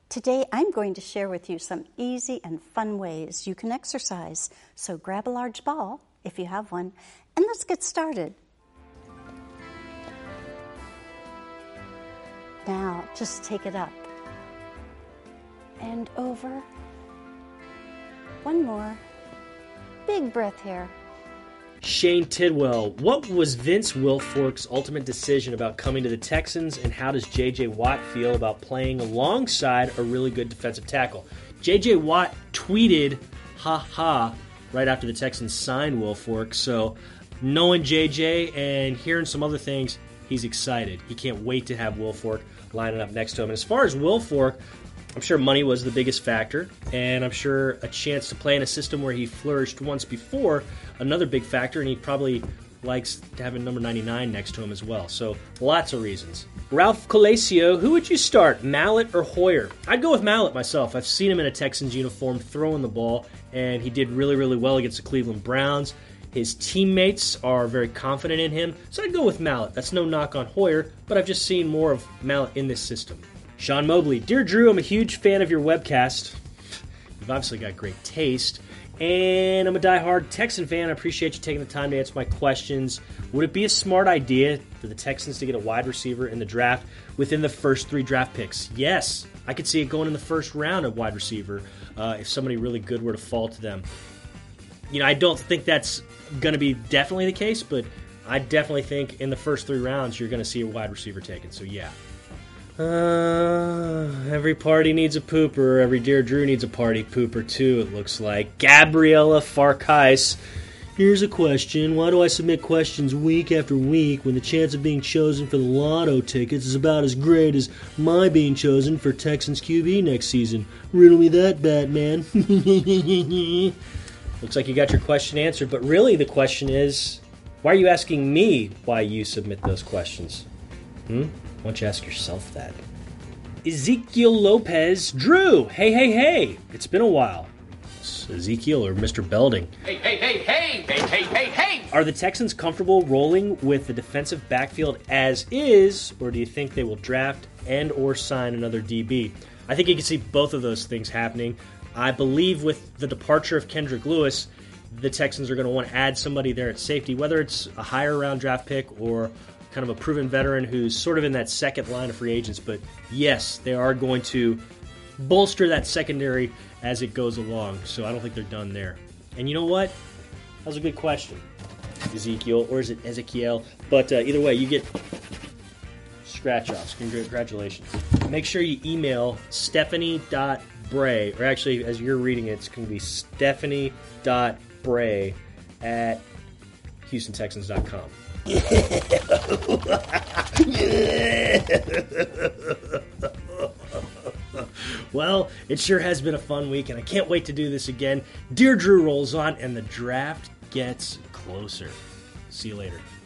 Today I'm going to share with you some easy and fun ways you can exercise. So grab a large ball, if you have one, and let's get started. Now just take it up and over. One more. Big breath here. Shane Tidwell, what was Vince Wilfork's ultimate decision about coming to the Texans, and how does J.J. Watt feel about playing alongside a really good defensive tackle? J.J. Watt tweeted, ha ha, right after the Texans signed Wilfork, so knowing J.J. and hearing some other things, he's excited. He can't wait to have Wilfork lining up next to him. And as far as Wilfork, I'm sure money was the biggest factor, and I'm sure a chance to play in a system where he flourished once before, another big factor, and he probably likes to have a number 99 next to him as well. So lots of reasons. Ralph Colasio, who would you start, Mallett or Hoyer? I'd go with Mallett myself. I've seen him in a Texans uniform throwing the ball, and he did really, really well against the Cleveland Browns. His teammates are very confident in him, so I'd go with Mallett. That's no knock on Hoyer, but I've just seen more of Mallett in this system. Sean Mobley, Dear Drew, I'm a huge fan of your webcast. You've obviously got great taste. And I'm a diehard Texan fan. I appreciate you taking the time to answer my questions. Would it be a smart idea for the Texans to get a wide receiver in the draft within the first 3 draft picks? Yes. I could see it going in the first round of wide receiver if somebody really good were to fall to them. You know, I don't think that's going to be definitely the case, but I definitely think in the first 3 rounds you're going to see a wide receiver taken. So, yeah. Every party needs a pooper. Every Dear Drew needs a party pooper, too, it looks like. Gabriella Farkais. Here's a question. Why do I submit questions week after week when the chance of being chosen for the lotto tickets is about as great as my being chosen for Texans QB next season? Riddle me that, Batman. Looks like you got your question answered, but really the question is, why are you asking me why you submit those questions? Why don't you ask yourself that? Ezekiel Lopez, Drew, hey. It's been a while. It's Ezekiel or Mr. Belding. Hey. Are the Texans comfortable rolling with the defensive backfield as is, or do you think they will draft and or sign another DB? I think you can see both of those things happening. I believe with the departure of Kendrick Lewis, the Texans are going to want to add somebody there at safety, whether it's a higher round draft pick or kind of a proven veteran who's sort of in that second line of free agents. But yes, they are going to bolster that secondary as it goes along. So I don't think they're done there. And you know what? That was a good question, Ezekiel, or is it Ezekiel? But either way, you get scratch-offs. Congratulations. Make sure you email Stephanie.Bray, or actually, as you're reading it, it's going to be Stephanie.Bray at HoustonTexans.com. Well, it sure has been a fun week, and I can't wait to do this again. Dear Drew rolls on, and the draft gets closer. See you later.